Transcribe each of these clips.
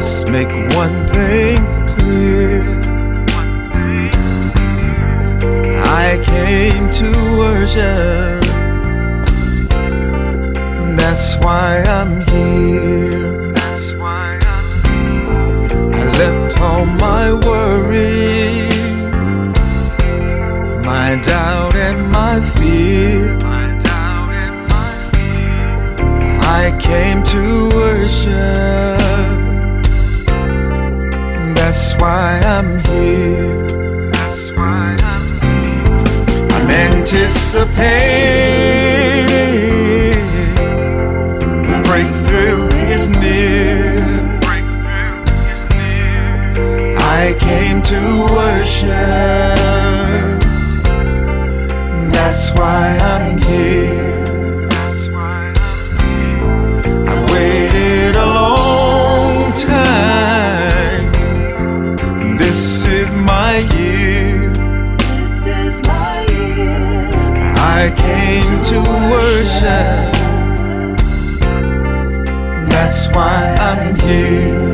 Let's make one thing clear. I came to worship. That's why I'm here. That's why I'm here. I left all my worries, my doubt and my fear. I came to worship. That's why I'm here. That's why I'm here. I'm anticipating the breakthrough is near. I came to worship. That's why I'm here. My year. This is my year. I came to worship. That's why I'm here.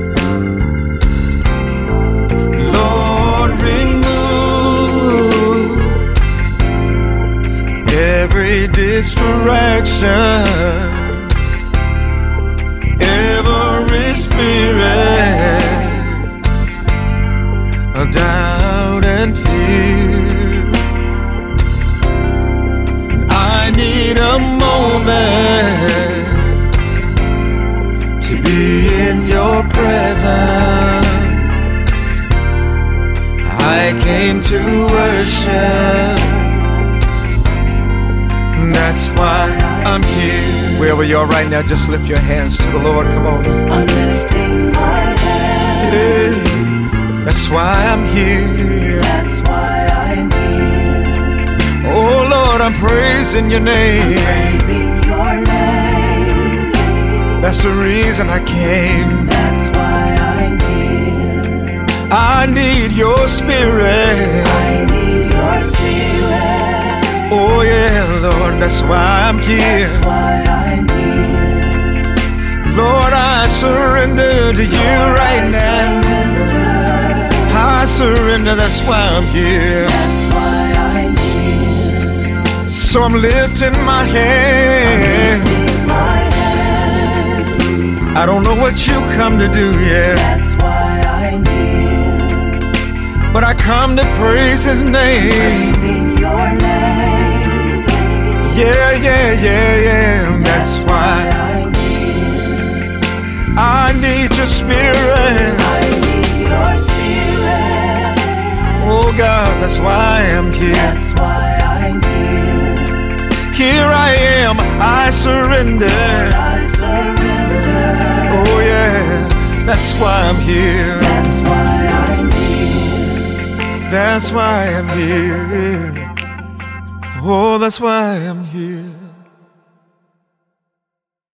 Lord, remove every distraction, every spirit of doubt and fear. I need a moment to be in your presence. I came to worship. That's why I'm here. Wherever you are right now, just lift your hands to the Lord. Come on. I'm lifting my hands. Hey. That's why I'm here. That's why I'm here. Oh Lord, I'm praising your name. I'm praising your name. That's the reason I came. That's why I'm here. I need your spirit. I need your spirit. Oh yeah, Lord, that's why I'm here. That's why I'm here. Lord, I surrender to you right now. I surrender, that's why I'm here. That's why I'm here. So I'm lifting my hands. I don't know what you come to do, yeah. That's why I'm here. But I come to praise his name. Praising your name. Yeah, yeah, yeah, yeah. That's why I'm here. I need your spirit. I need your spirit. Oh God, that's why I'm here. That's why I'm here. Here I am, I surrender. I surrender. Oh yeah, that's why I'm here. That's why I'm here. That's why I'm here. Oh, that's why I'm here.